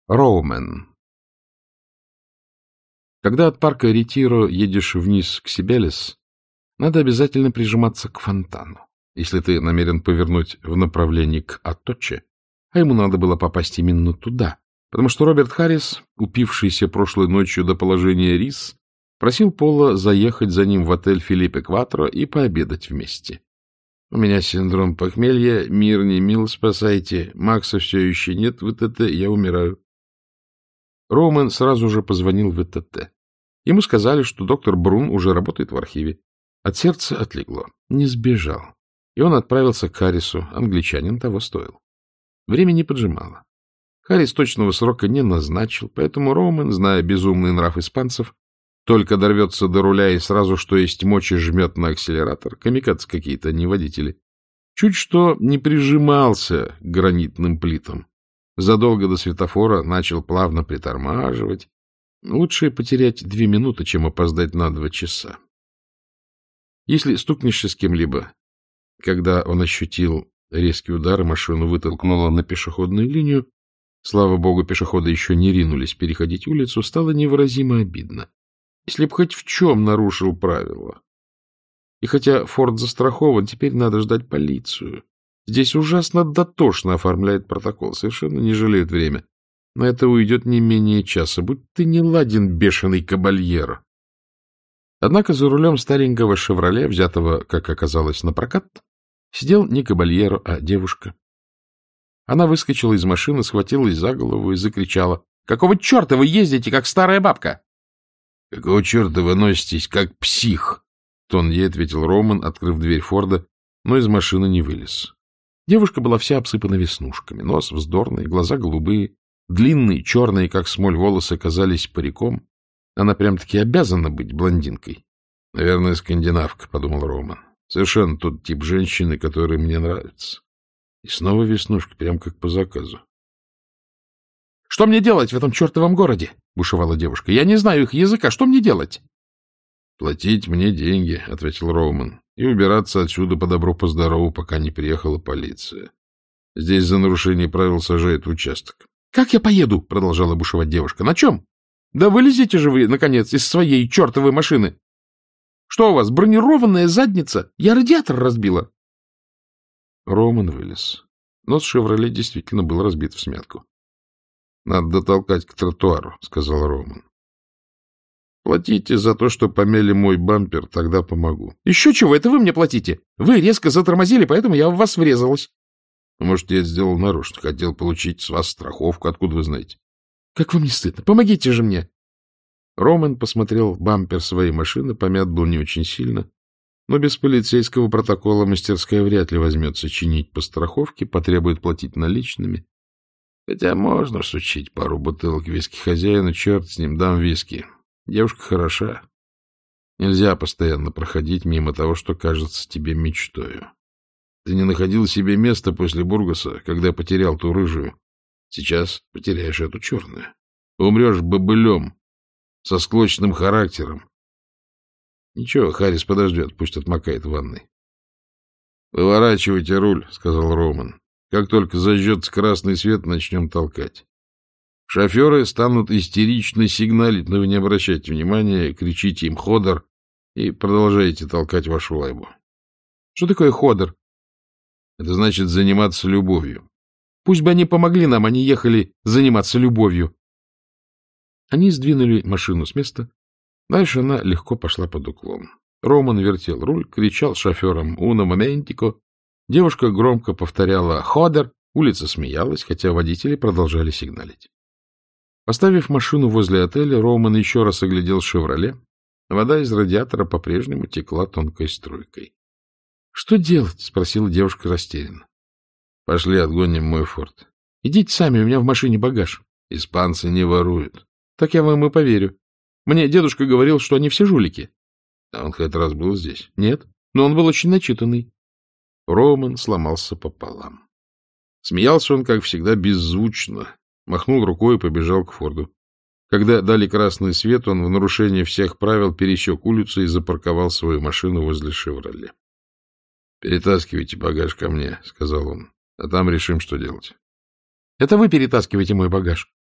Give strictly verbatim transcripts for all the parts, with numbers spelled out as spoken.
Роумен. Когда от парка Ретиро едешь вниз к Сибелес, надо обязательно прижиматься к фонтану, если ты намерен повернуть в направлении к Аточе, а ему надо было попасть именно туда, потому что Роберт Харрис, упившийся прошлой ночью до положения рис, просил Пола заехать за ним в отель Филиппе Кватро и пообедать вместе. — У меня синдром похмелья, мир не мил, спасайте, Макса все еще нет в ИТТ, я умираю. Роумен сразу же позвонил в ИТТ. Ему сказали, что доктор Брун уже работает в архиве. От сердца отлегло. Не сбежал. И он отправился к Харрису. Англичанин того стоил. Время не поджимало. Харрис точного срока не назначил, поэтому Роумен, зная безумный нрав испанцев, только дорвется до руля и сразу, что есть мочи, жмет на акселератор. Камикадзе какие-то, не водители. Чуть что не прижимался к гранитным плитам. Задолго до светофора начал плавно притормаживать. Лучше потерять две минуты, чем опоздать на два часа. Если стукнешься с кем-либо, когда он ощутил резкий удар, машину вытолкнуло на пешеходную линию, слава богу, пешеходы еще не ринулись переходить улицу, стало невыразимо обидно. Если б хоть в чем нарушил правила. И хотя Форд застрахован, теперь надо ждать полицию. Здесь ужасно дотошно оформляет протокол, совершенно не жалеют время. На это уйдет не менее часа, будь ты не ладен, бешеный кабальеро. Однако за рулем старенького «Шевроле», взятого, как оказалось, на прокат, сидел не кабальеро, а девушка. Она выскочила из машины, схватилась за голову и закричала: — Какого черта вы ездите, как старая бабка? — Какого черта вы носитесь, как псих? — тон ей ответил Роумен, открыв дверь Форда, но из машины не вылез. Девушка была вся обсыпана веснушками, нос вздорный, глаза голубые, длинные, черные, как смоль, волосы казались париком. Она прям-таки обязана быть блондинкой. — Наверное, скандинавка, — подумал Роумен. — Совершенно тот тип женщины, который мне нравится. И снова веснушки, прям как по заказу. — Что мне делать в этом чертовом городе? — бушевала девушка. — Я не знаю их языка. Что мне делать? — Платить мне деньги, — ответил Роумен, — и убираться отсюда по добру по здорову, пока не приехала полиция. Здесь за нарушение правил сажают в участок. — Как я поеду? — продолжала бушевать девушка. — На чем? Да вылезите же вы, наконец, из своей чертовой машины. Что у вас, бронированная задница? Я радиатор разбила. Роумен вылез. Нос «Шевроле» действительно был разбит в смятку. — Надо дотолкать к тротуару, — сказал Роумен. — Платите за то, что помяли мой бампер, тогда помогу. — Еще чего, это вы мне платите. Вы резко затормозили, поэтому я в вас врезалась. — Может, я это сделал нарочно, хотел получить с вас страховку, откуда вы знаете? — Как вам не стыдно? Помогите же мне. Роумен посмотрел в бампер своей машины, помят был не очень сильно, но без полицейского протокола мастерская вряд ли возьмется чинить по страховке, потребует платить наличными. Хотя можно сучить пару бутылок виски хозяину, черт с ним, дам виски. Девушка хороша. Нельзя постоянно проходить мимо того, что кажется тебе мечтою. Ты не находил себе места после Бургаса, когда потерял ту рыжую. Сейчас потеряешь эту черную. Умрешь бобылем, со склочным характером. Ничего, Харрис подождет, пусть отмокает в ванной. — Выворачивайте руль, — сказал Роумен. — Как только зажжется красный свет, начнем толкать. Шоферы станут истерично сигналить, но вы не обращайте внимания, кричите им «ходор» и продолжайте толкать вашу лайбу. — Что такое ходор? — Это значит заниматься любовью. — Пусть бы они помогли нам, они ехали заниматься любовью. Они сдвинули машину с места. Дальше она легко пошла под уклон. Роумен вертел руль, кричал шоферам «Уно моментико». Девушка громко повторяла «Ходер». Улица смеялась, хотя водители продолжали сигналить. Поставив машину возле отеля, Роумен еще раз оглядел «Шевроле». Вода из радиатора по-прежнему текла тонкой струйкой. — Что делать? — спросила девушка растерянно. — Пошли отгоним мой Форд. — Идите сами, у меня в машине багаж. — Испанцы не воруют. — Так я вам и поверю. Мне дедушка говорил, что они все жулики. — А он хоть раз был здесь? — Нет, но он был очень начитанный. Роумен сломался пополам. Смеялся он, как всегда, беззвучно, махнул рукой и побежал к Форду. Когда дали красный свет, он в нарушение всех правил пересек улицу и запарковал свою машину возле «Шевроле». — Перетаскивайте багаж ко мне, — сказал он, — а там решим, что делать. — Это вы перетаскиваете мой багаж.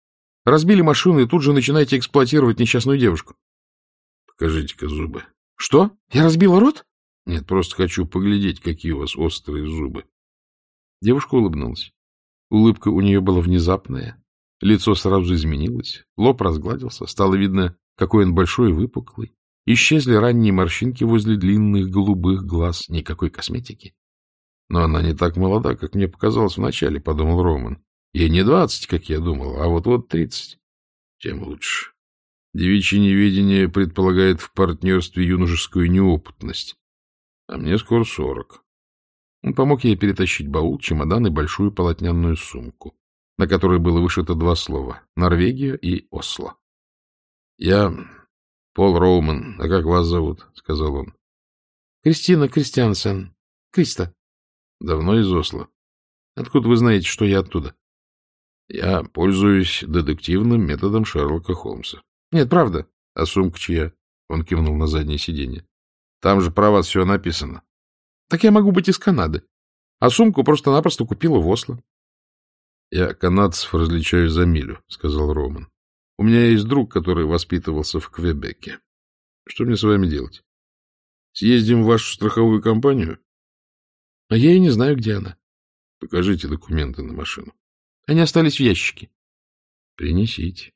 Разбили машину и тут же начинаете эксплуатировать несчастную девушку. Покажите-ка зубы. Что? Я разбила рот? Нет, просто хочу поглядеть, какие у вас острые зубы. Девушка улыбнулась. Улыбка у нее была внезапная. Лицо сразу изменилось. Лоб разгладился. Стало видно, какой он большой и выпуклый. Исчезли ранние морщинки возле длинных голубых глаз. Никакой косметики. Но она не так молода, как мне показалось вначале, — подумал Роман. Ей не двадцать, как я думал, а вот-вот тридцать. Тем лучше. Девичье неведение предполагает в партнерстве юношескую неопытность. А мне скоро сорок. Он помог ей перетащить баул, чемодан и большую полотняную сумку, на которой было вышито два слова — Норвегия и Осло. — Я Пол Роуман. А как вас зовут? — сказал он. — Кристина Кристиансен. Криста. — Давно из Осло. Откуда вы знаете, что я оттуда? — Я пользуюсь детективным методом Шерлока Холмса. — Нет, правда. — А сумка чья? — он кивнул на заднее сиденье. — Там же про вас все написано. — Так я могу быть из Канады. А сумку просто-напросто купила в Осло. — Я канадцев различаю за милю, — сказал Роман. — У меня есть друг, который воспитывался в Квебеке. Что мне с вами делать? Съездим в вашу страховую компанию? — А я и не знаю, где она. — Покажите документы на машину. — Они остались в ящике. — Принесите.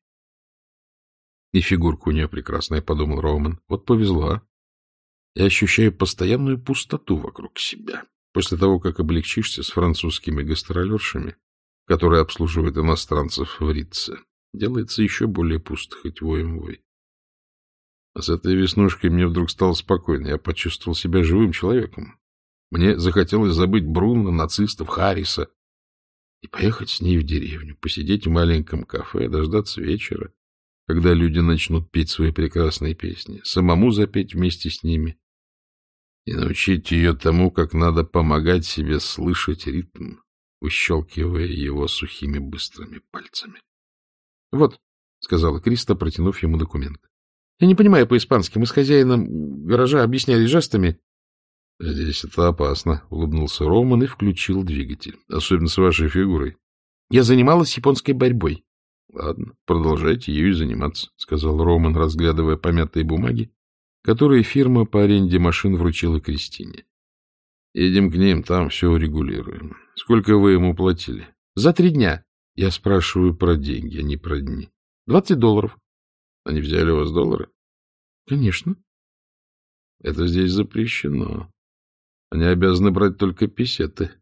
— И фигурка у нее прекрасная, — подумал Роман. — Вот повезло. Я ощущаю постоянную пустоту вокруг себя. После того, как облегчишься с французскими гастролершами, которые обслуживают иностранцев в Ритце, делается еще более пусто, хоть воем вой. А с этой веснушкой мне вдруг стало спокойно. Я почувствовал себя живым человеком. Мне захотелось забыть Бруно, нацистов, Харриса и поехать с ней в деревню, посидеть в маленьком кафе, дождаться вечера, когда люди начнут петь свои прекрасные песни, самому запеть вместе с ними и научить ее тому, как надо помогать себе слышать ритм, выщелкивая его сухими быстрыми пальцами. — Вот, — сказала Криста, протянув ему документ. — Я не понимаю по-испански. Мы с хозяином гаража объясняли жестами. — Здесь это опасно, — улыбнулся Роман и включил двигатель. — Особенно с вашей фигурой. — Я занималась японской борьбой. — Ладно, продолжайте ею заниматься, — сказал Роман, разглядывая помятые бумаги, которые фирма по аренде машин вручила Кристине. — Едем к ним, там все урегулируем. Сколько вы ему платили? — За три дня. Я спрашиваю про деньги, а не про дни. — Двадцать долларов. — Они взяли у вас доллары? — Конечно. — Это здесь запрещено. Они обязаны брать только песеты.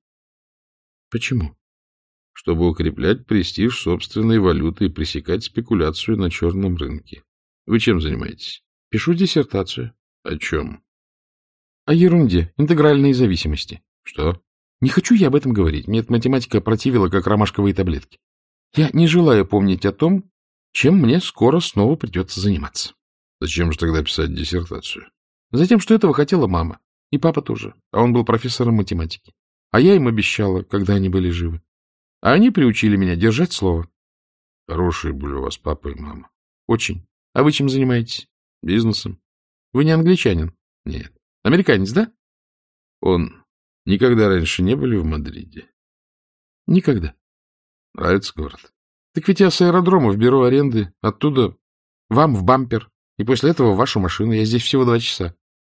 — Почему? — Чтобы укреплять престиж собственной валюты и пресекать спекуляцию на черном рынке. Вы чем занимаетесь? — Пишу диссертацию. — О чем? — О ерунде, интегральной зависимости. — Что? — Не хочу я об этом говорить. Мне эта математика противила, как ромашковые таблетки. Я не желаю помнить о том, чем мне скоро снова придется заниматься. — Зачем же тогда писать диссертацию? — Затем, что этого хотела мама. И папа тоже. А он был профессором математики. А я им обещала, когда они были живы. А они приучили меня держать слово. — Хорошие были у вас папа и мама. — Очень. А вы чем занимаетесь? — Бизнесом. — Вы не англичанин? — Нет. — Американец, да? — Он. Никогда раньше не были в Мадриде? — Никогда. — Нравится город? — Так ведь я с аэродрома в бюро аренды. Оттуда вам в бампер. И после этого в вашу машину. Я здесь всего два часа.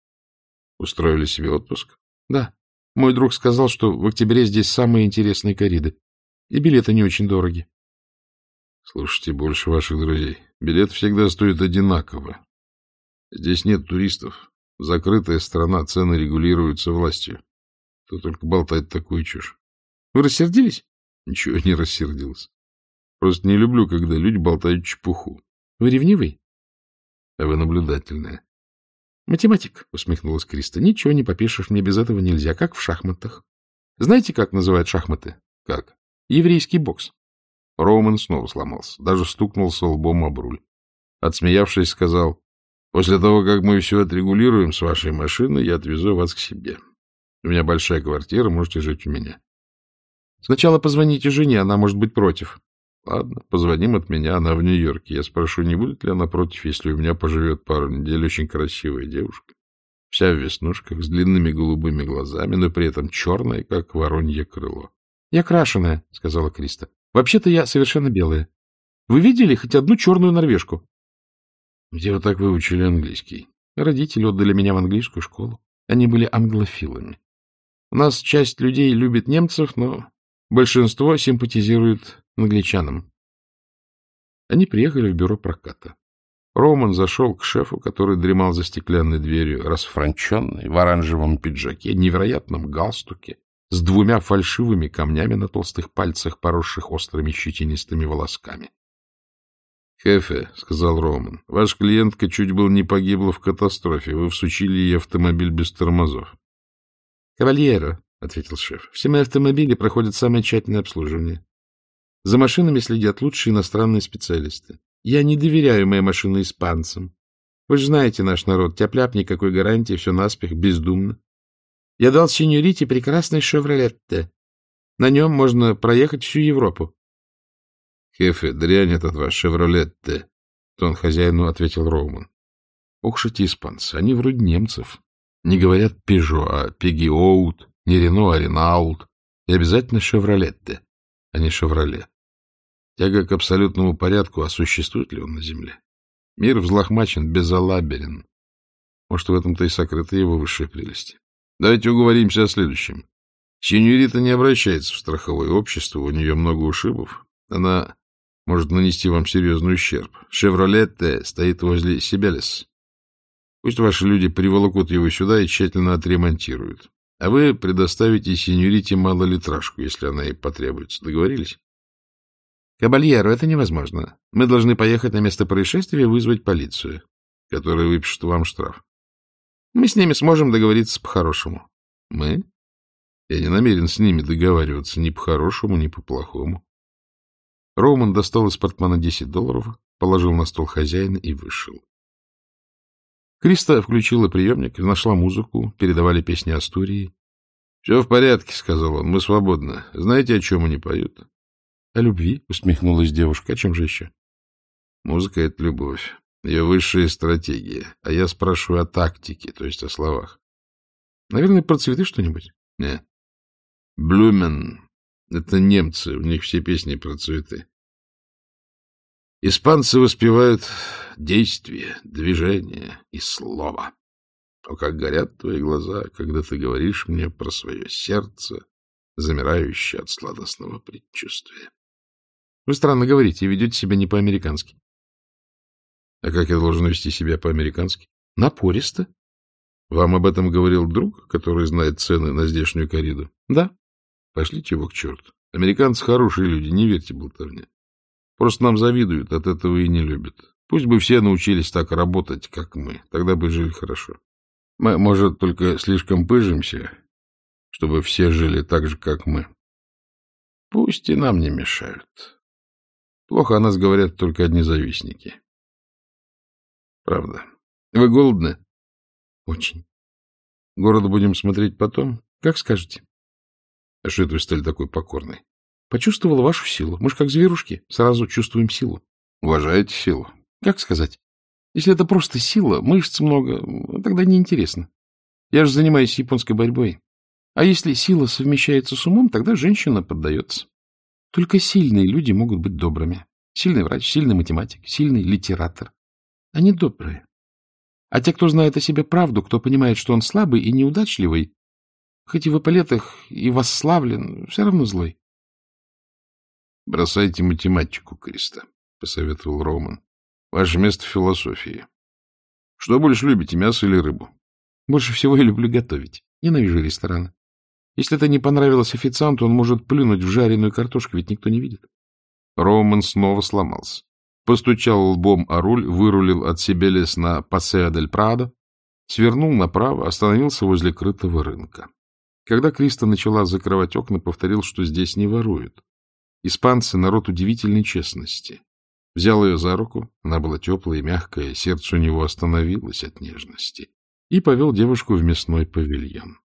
— Устроили себе отпуск? — Да. Мой друг сказал, что в октябре здесь самые интересные корриды. И билеты не очень дороги. — Слушайте больше ваших друзей. Билет всегда стоит одинаково. Здесь нет туристов. Закрытая страна, цены регулируются властью. Кто только болтает такую чушь. — Вы рассердились? — Ничего не рассердился. Просто не люблю, когда люди болтают чепуху. — Вы ревнивый? — А вы наблюдательная. — Математик, — усмехнулась Криста. — Ничего не попишешь, мне без этого нельзя, как в шахматах. Знаете, как называют шахматы? — Как? — Еврейский бокс. Роман снова сломался, даже стукнулся лбом об руль. Отсмеявшись, сказал: — После того, как мы все отрегулируем с вашей машиной, я отвезу вас к себе. У меня большая квартира, можете жить у меня. — Сначала позвоните жене, она может быть против. — Ладно, позвоним от меня, она в Нью-Йорке. Я спрошу, не будет ли она против, если у меня поживет пару недель очень красивая девушка, вся в веснушках, с длинными голубыми глазами, но при этом черная, как воронье крыло. — Я крашеная, — сказала Криста. — Вообще-то я совершенно белая. Вы видели хоть одну черную норвежку? — Где вы так выучили английский? Родители отдали меня в английскую школу. Они были англофилами. У нас часть людей любит немцев, но большинство симпатизирует англичанам. Они приехали в бюро проката. Роман зашел к шефу, который дремал за стеклянной дверью, расфранченный, в оранжевом пиджаке, невероятном галстуке, с двумя фальшивыми камнями на толстых пальцах, поросших острыми щетинистыми волосками. — Хефе, — сказал Роман, — ваша клиентка чуть было не погибла в катастрофе. Вы всучили ей автомобиль без тормозов. — Кавальеро, — ответил шеф, — все мои автомобили проходят самое тщательное обслуживание. За машинами следят лучшие иностранные специалисты. Я не доверяю моей машины испанцам. Вы же знаете наш народ, тяп-ляп, никакой гарантии, все наспех, бездумно. Я дал сеньорите прекрасный «Шевролетте». На нем можно проехать всю Европу. — Хефе, дрянь этот ваш «Шевролетте», — тон хозяину ответил Роуман. — Ох, эти испанцы, они вроде немцев. Не говорят «Пежо», а «Пегиоут», не «Рено», а «Ренаулт». И обязательно «Шевролетте», а не «Шевроле». Тяга к абсолютному порядку, а существует ли он на земле? Мир взлохмачен, безалаберен. Может, в этом-то и сокрыта его высшая прелесть. Давайте уговоримся о следующем. Сеньорита не обращается в страховое общество, у нее много ушибов. Она может нанести вам серьезный ущерб. «Шевролетте» стоит возле Сибелес. Пусть ваши люди приволокут его сюда и тщательно отремонтируют. А вы предоставите сеньорите малолитражку, если она ей потребуется. Договорились? — Кабальеро, это невозможно. Мы должны поехать на место происшествия и вызвать полицию, которая выпишет вам штраф. Мы с ними сможем договориться по-хорошему. — Мы? Я не намерен с ними договариваться ни по-хорошему, ни по-плохому. Роман достал из портмана десять долларов, положил на стол хозяина и вышел. Криста включила приемник, нашла музыку, передавали песни Астурии. — Все в порядке, — сказал он, — мы свободны. Знаете, о чем они поют? — О любви, — усмехнулась девушка. — О чем же еще? — Музыка — это любовь, ее высшая стратегия. А я спрашиваю о тактике, то есть о словах. — Наверное, про цветы что-нибудь? — Нет. Блюмен — это немцы, у них все песни про цветы. Испанцы воспевают действие, движение и слово. О, как горят твои глаза, когда ты говоришь мне про свое сердце, замирающее от сладостного предчувствия. Вы странно говорите, ведете себя не по-американски. А как я должен вести себя по-американски? Напористо. Вам об этом говорил друг, который знает цены на здешнюю корриду? Да. Пошлите его к черту. Американцы хорошие люди, не верьте болтовне. Просто нам завидуют, от этого и не любят. Пусть бы все научились так работать, как мы, тогда бы жили хорошо. Мы, может, только слишком пыжимся, чтобы все жили так же, как мы. Пусть и нам не мешают. Плохо о нас говорят только одни завистники. Правда. Вы голодны? Очень. Город будем смотреть потом? Как скажете. А что это вы стали такой покорной? Почувствовала вашу силу. Мы же как зверушки, сразу чувствуем силу. Уважаете силу? Как сказать? Если это просто сила, мышц много, тогда неинтересно. Я же занимаюсь японской борьбой. А если сила совмещается с умом, тогда женщина поддается. Только сильные люди могут быть добрыми. Сильный врач, сильный математик, сильный литератор. Они добрые. А те, кто знает о себе правду, кто понимает, что он слабый и неудачливый, хоть и в эполетах и восславлен, все равно злой. — Бросайте математику, Криста, — посоветовал Роман. — Ваше место в философии. Что больше любите, мясо или рыбу? Больше всего я люблю готовить. Ненавижу рестораны. Если это не понравилось официанту, он может плюнуть в жареную картошку, ведь никто не видит. Роман снова сломался. Постучал лбом о руль, вырулил от Сибелес на Пасео дель Прадо, свернул направо, остановился возле крытого рынка. Когда Криста начала закрывать окна, повторил, что здесь не воруют. Испанцы — народ удивительной честности. Взял ее за руку, она была теплая и мягкая, сердце у него остановилось от нежности, и повел девушку в мясной павильон.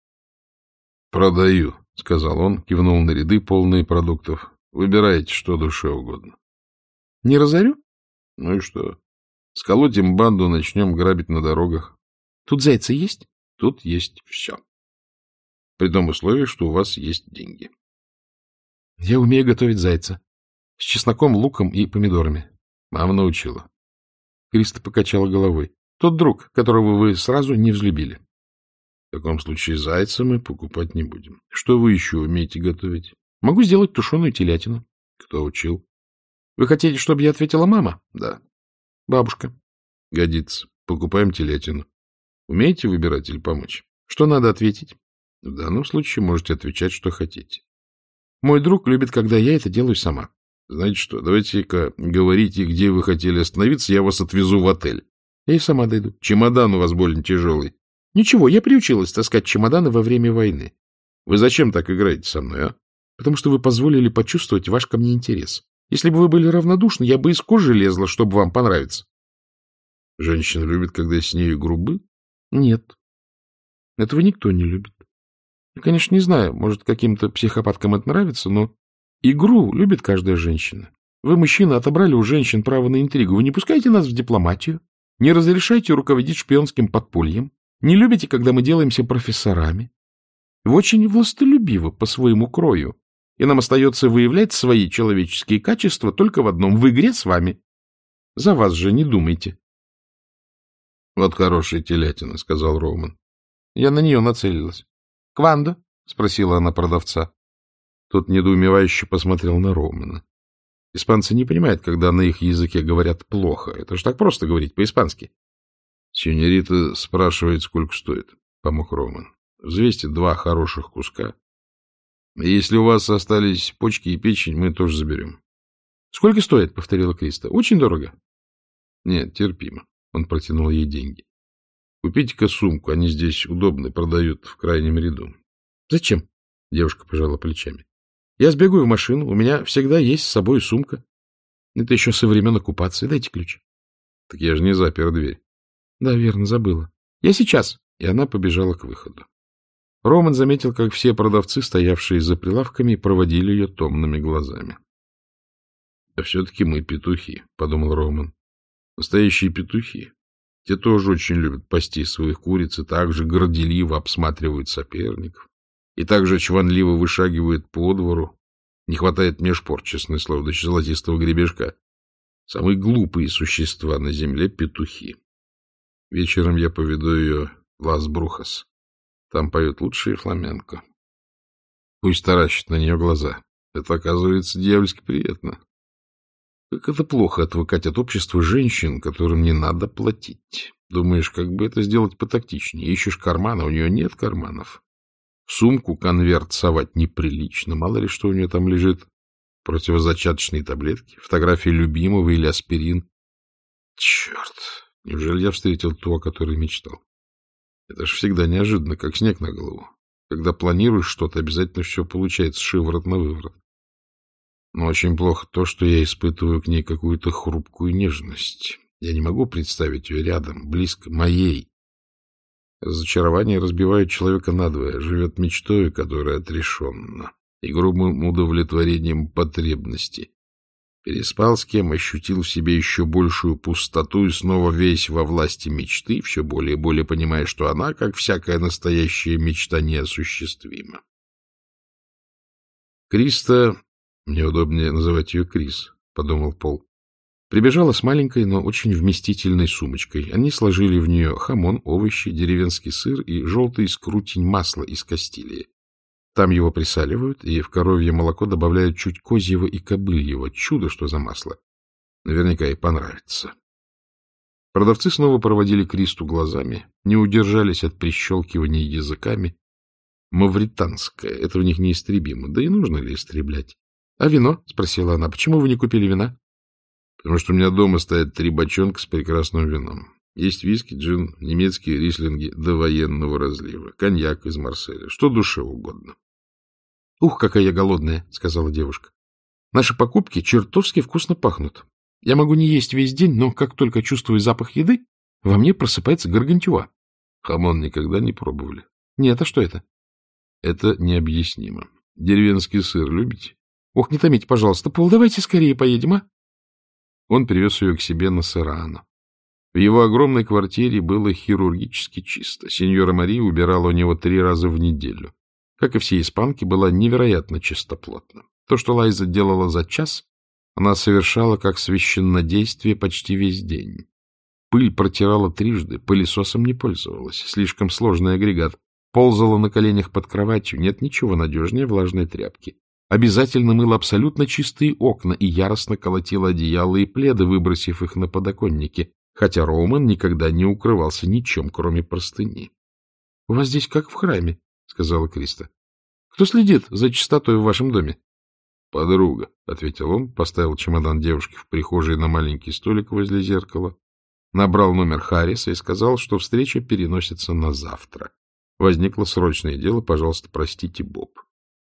— Продаю, — сказал он, кивнул на ряды, полные продуктов. — Выбирайте, что душе угодно. — Не разорю? — Ну и что? Сколотим банду, начнем грабить на дорогах. — Тут зайцы есть? — Тут есть все. При том условии, что у вас есть деньги. — Я умею готовить зайца. С чесноком, луком и помидорами. Мама научила. Криста покачала головой. Тот друг, которого вы сразу не взлюбили. В таком случае зайца мы покупать не будем. Что вы еще умеете готовить? Могу сделать тушеную телятину. Кто учил? Вы хотите, чтобы я ответила мама? Да. Бабушка. Годится. Покупаем телятину. Умеете выбирать или помочь? Что надо ответить? В данном случае можете отвечать, что хотите. Мой друг любит, когда я это делаю сама. Знаете что, давайте-ка говорите, где вы хотели остановиться, я вас отвезу в отель. Я и сама дойду. Чемодан у вас больно тяжелый. Ничего, я приучилась таскать чемоданы во время войны. Вы зачем так играете со мной, а? Потому что вы позволили почувствовать ваш ко мне интерес. Если бы вы были равнодушны, я бы из кожи лезла, чтобы вам понравиться. Женщина любит, когда с нею грубы? Нет. Этого никто не любит. Я, конечно, не знаю, может, каким-то психопаткам это нравится, но игру любит каждая женщина. Вы, мужчина, отобрали у женщин право на интригу. Вы не пускаете нас в дипломатию, не разрешаете руководить шпионским подпольем, не любите, когда мы делаемся профессорами. Вы очень властолюбивы по своему крою, и нам остается выявлять свои человеческие качества только в одном — в игре с вами. За вас же не думайте. — Вот хорошая телятина, — сказал Роуман. Я на нее нацелилась. — Квандо? — спросила она продавца. Тот недоумевающе посмотрел на Роумана. Испанцы не понимают, когда на их языке говорят плохо. Это ж так просто говорить по-испански. — Синьорита спрашивает, сколько стоит, — помог Роуман. — Взвесьте два хороших куска. Если у вас остались почки и печень, мы тоже заберем. — Сколько стоит? — повторила Криста. — Очень дорого. — Нет, терпимо. Он протянул ей деньги. — Купите-ка сумку, они здесь удобны, продают в крайнем ряду. — Зачем? — девушка пожала плечами. — Я сбегаю в машину, у меня всегда есть с собой сумка. Это еще со времен оккупации. Дайте ключ. — Так я же не запер дверь. — Да, верно, забыла. — Я сейчас. И она побежала к выходу. Роман заметил, как все продавцы, стоявшие за прилавками, проводили ее томными глазами. — А все-таки мы петухи, — подумал Роман. — Настоящие петухи. Те тоже очень любят пасти своих куриц и так же горделиво обсматривают соперников. И так же чванливо вышагивают по двору. Не хватает мне шпор, честное слово, до золотистого гребешка. Самые глупые существа на земле — петухи. Вечером я поведу ее в Лас-Брухас. Там поют лучшие фламенко. Пусть таращит на нее глаза. Это, оказывается, дьявольски приятно. Как это плохо отвыкать от общества женщин, которым не надо платить. Думаешь, как бы это сделать потактичнее? Ищешь кармана, у нее нет карманов. В сумку конверт совать неприлично. Мало ли, что у нее там лежит. Противозачаточные таблетки, фотографии любимого или аспирин. Черт! Неужели я встретил ту, о которой мечтал? Это ж всегда неожиданно, как снег на голову. Когда планируешь что-то, обязательно все получается шиворот на выворот. Но очень плохо то, что я испытываю к ней какую-то хрупкую нежность. Я не могу представить ее рядом, близко, моей. Разочарование разбивает человека надвое, живет мечтой, которая отрешенна, и грубым удовлетворением потребностей. Переспал с кем, ощутил в себе еще большую пустоту и снова весь во власти мечты, все более и более понимая, что она, как всякая настоящая мечта, неосуществима. Криста, мне удобнее называть ее Крис, — подумал Пол, прибежала с маленькой, но очень вместительной сумочкой. Они сложили в нее хамон, овощи, деревенский сыр и желтый скрутень масла из Кастилии. Там его присаливают, и в коровье молоко добавляют чуть козьего и кобыльего. Чудо, что за масло. Наверняка ей понравится. Продавцы снова проводили Кристу глазами, не удержались от прищелкивания языками. Мавританское, это в них неистребимо. Да и нужно ли истреблять? — А вино? — спросила она. — Почему вы не купили вина? — Потому что у меня дома стоят три бочонка с прекрасным вином. Есть виски, джин, немецкие рислинги до военного разлива, коньяк из Марселя, что душе угодно. — Ух, какая я голодная, — сказала девушка. — Наши покупки чертовски вкусно пахнут. Я могу не есть весь день, но как только чувствую запах еды, во мне просыпается гаргантюа. Хамон никогда не пробовали? — Нет, а что это? — Это необъяснимо. Деревенский сыр любите? — Ох, не томите, пожалуйста, Пол, давайте скорее поедем, а? Он привез ее к себе на Серрано. В его огромной квартире было хирургически чисто. Сеньора Мария убирала у него три раза в неделю. Как и все испанки, была невероятно чистоплотна. То, что Лайза делала за час, Она совершала как священнодействие почти весь день. Пыль протирала трижды, пылесосом не пользовалась, слишком сложный агрегат. Ползала на коленях под кроватью, нет ничего надежнее влажной тряпки. Обязательно мыла абсолютно чистые окна и яростно колотила одеяла и пледы, выбросив их на подоконнике, хотя Роуман никогда не укрывался ничем, кроме простыни. — У вас здесь как в храме, — сказала Криста. — Кто следит за чистотой в вашем доме? — Подруга, — ответил он, поставил чемодан девушки в прихожей на маленький столик возле зеркала, набрал номер Харриса и сказал, что встреча переносится на завтра. Возникло срочное дело, пожалуйста, простите, Боб.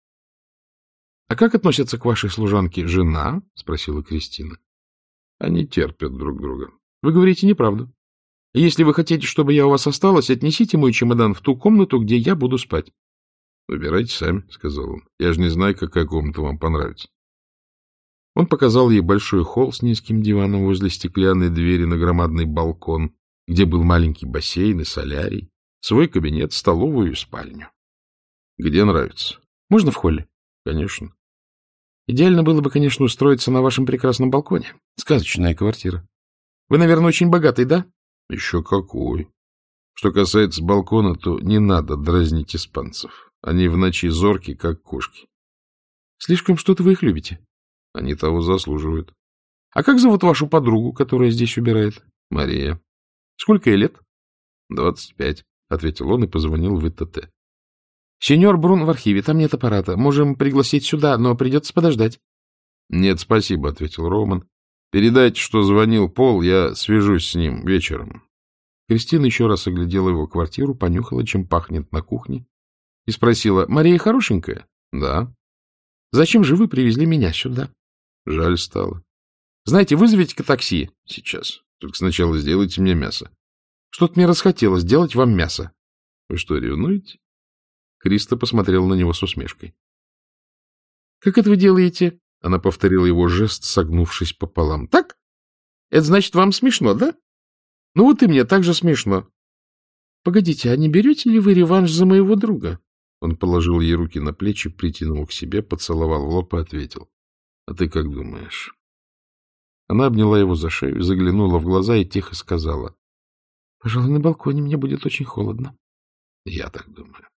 — А как относятся к вашей служанке жена? — спросила Кристина. — Они терпят друг друга. — Вы говорите неправду. Если вы хотите, чтобы я у вас осталась, отнесите мой чемодан в ту комнату, где я буду спать. — Выбирайте сами, — сказал он. — Я же не знаю, какая комната вам понравится. Он показал ей большой холл с низким диваном возле стеклянной двери на громадный балкон, где был маленький бассейн и солярий, свой кабинет, столовую и спальню. — Где нравится? — Можно в холле? — Конечно. — Идеально было бы, конечно, устроиться на вашем прекрасном балконе. Сказочная квартира. Вы, наверное, очень богатый, да? — Еще какой. Что касается балкона, то не надо дразнить испанцев. Они в ночи зорки, как кошки. — Слишком что-то вы их любите. — Они того заслуживают. — А как зовут вашу подругу, которая здесь убирает? — Мария. — Сколько ей лет? — Двадцать пять, — ответил он и позвонил в ИТТ. — Сеньор Брун в архиве, там нет аппарата. Можем пригласить сюда, но придется подождать. — Нет, спасибо, — ответил Роуман. — Передайте, что звонил Пол, я свяжусь с ним вечером. Кристина еще раз оглядела его квартиру, понюхала, чем пахнет на кухне, и спросила: — Мария хорошенькая? — Да. — Зачем же вы привезли меня сюда? — Жаль стало. — Знаете, вызовите-ка такси. — Сейчас. Только сначала сделайте мне мясо. — Что-то мне расхотелось делать вам мясо. — Вы что, ревнуете? Криста посмотрела на него с усмешкой. — Как это вы делаете? — она повторила его жест, согнувшись пополам. — Так? Это значит, вам смешно, да? Ну вот и мне так же смешно. — Погодите, а не берете ли вы реванш за моего друга? Он положил ей руки на плечи, притянул к себе, поцеловал в лоб и ответил: — А ты как думаешь? Она обняла его за шею, заглянула в глаза и тихо сказала: — Пожалуй, на балконе мне будет очень холодно. — Я так думаю.